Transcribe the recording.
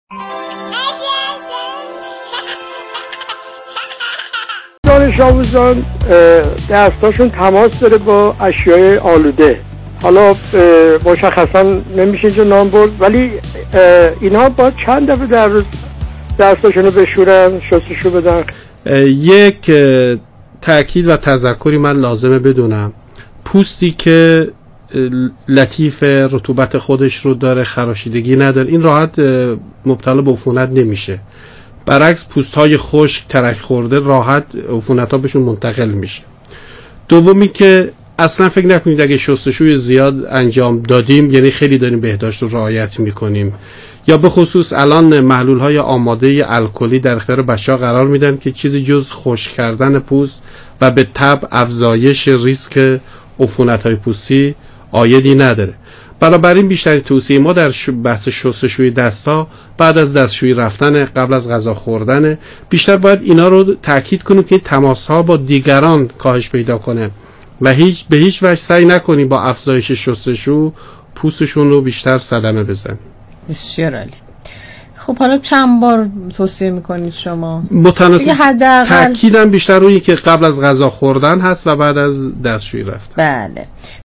دانش آموزان دستاشون تماس داره با اشیاء آلوده. حالا مشخصا نمیشه اینجا نام برد، ولی اینا با چند دفعه در روز دستاشون رو بشورن، شستشو بدن. یک تأکید و تذکری من لازمه بدونم، پوستی که لطیف رطوبت خودش رو داره، خراشیدگی نداره، این راحت مبتلا به عفونت نمیشه. برعکس پوست های خشک ترک خورده راحت عفونت ها بهشون منتقل میشه. دومی که اصلا فکر نکنید اگه شستشوی زیاد انجام دادیم یعنی خیلی داریم بهداشت رو رعایت میکنیم، یا به خصوص الان محلول های آماده الکلی در اختیار بچه‌ها قرار میدن که چیزی جز خشک کردن پوست و به تبع افزایش ریسک عفونت های پوستی عایدی نداره. بنابراین بیشترین توصیه ما در بحث شستشوی دستا بعد از دستشویی رفتن، قبل از غذا خوردن، بیشتر باید اینا رو تاکید کنیم که تماس ها با دیگران کاهش پیدا کنه و به هیچ وجه سعی نکنیم با افزایش شستشو پوستشون رو بیشتر صدمه بزنیم. بسیار عالی. خب حالا چند بار توصیه میکنید شما؟ متناسب تاکیدم بیشتر روی که قبل از غذا خوردن هست و بعد از دستشویی رفتن. بله.